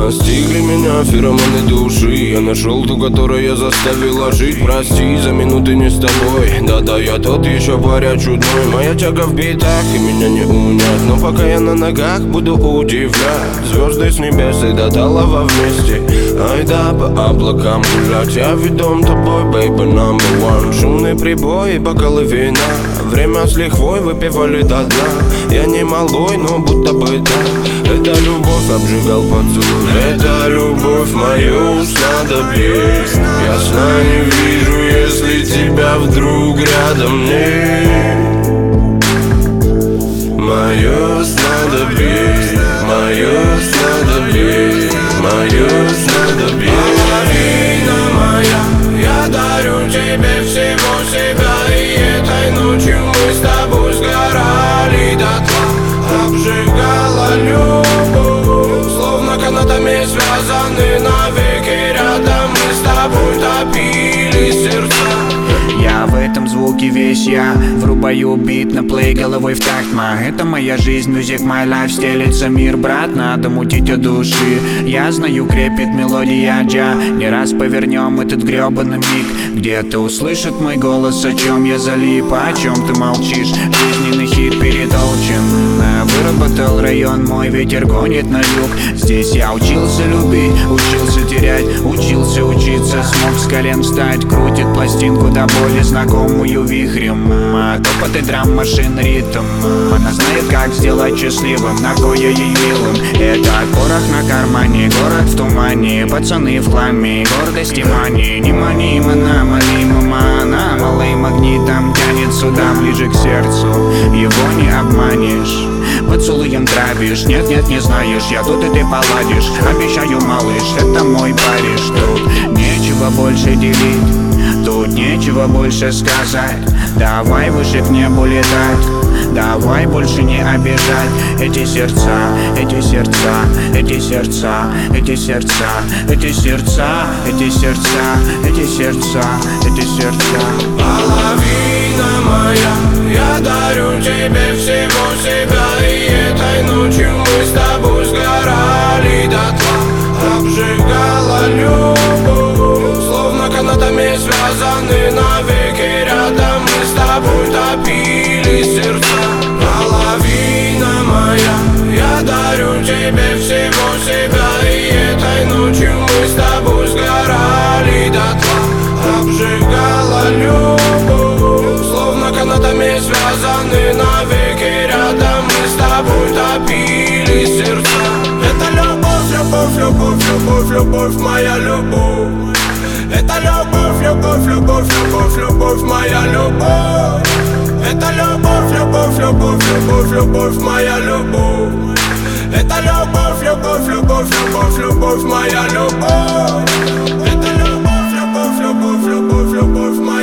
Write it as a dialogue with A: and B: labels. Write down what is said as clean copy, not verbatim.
A: Настигли меня феромоны души. Я нашел ту, которая заставила жить. Прости за минуты не с тобой. Да-да, я тот еще паря чудной. Моя тяга в битах и меня не унять. Но пока я на ногах, буду удивлять. Звезды с небес и до талого вместе. Ай да, по облакам гулять. Я ведом тобой, baby, number one. Шумные прибои, бокалы вина. Время с лихвой выпивали до дна. Я не малой, но будто бы да. Это любовь обжигал поцелуй. Это любовь мою снадобье. Я сна не вижу, если тебя вдруг рядом нет. Мое снадобье, мое снадобье, мое снадобье. Половина моя, я дарю тебе всего себя. И этой ночью мы с тобой сгорали дотла. Обжигала любовь, словно канатами связаны навеки рядом. Мы с тобой топили сердца.
B: Я в этом звуке весь я. Врубаю бит на плей головой в такт. Это моя жизнь, music my life. Стелится мир, брат, надо мутить от души. Я знаю, крепит мелодия джа. Не раз повернем этот гребаный миг. Где-то услышит мой голос, о чем я залип. О чем ты молчишь? Жизненный хит перетолчен. Выработал район мой, ветер гонит на юг. Здесь я учился любить, учился терять, учился учиться. Смог с колен встать, крутит пластинку до боли знакомую вихрем. Топот и драм машин ритм. Она знает, как сделать счастливым, на кое ей милым. Это порох на кармане, город в тумане. Пацаны в хламе, гордость и мани. Не мани, мана, мали, мама. Малый магнитом тянет сюда, ближе к сердцу. Его не обманешь, поцелуем травишь. Нет, нет, не знаешь, я тут и ты поладишь. Обещаю, малыш, это мой Париж. Тут нечего больше делить, тут нечего больше сказать. Давай выше к небу летать, давай больше не обижать. Эти сердца, эти сердца, эти сердца, эти сердца, эти сердца, эти сердца, эти сердца, эти сердца.
A: Половина моя, я дарю тебе всего себя. И этой ночью мы с тобой сгорали дотла. Обжигала любовь, словно канатами связаны навеки рядом. Мы с тобой топили сердца. Половина моя, я дарю тебе всего себя. И этой ночью мы с тобой сгорали дотла. Обжигала любовь, словно канатами связаны навеки рядом. Мы с тобой топили сердца. Это любовь, любовь, любовь, любовь, любовь, моя любовь. Это любовь, любовь, любовь, любовь, любовь, моя любовь. Это любовь, любовь, любовь, любовь, любовь, моя любовь. Это любовь, любовь, любовь, любовь, любовь, моя любовь. Это любовь, любовь, любовь, любовь, любовь, моя любовь.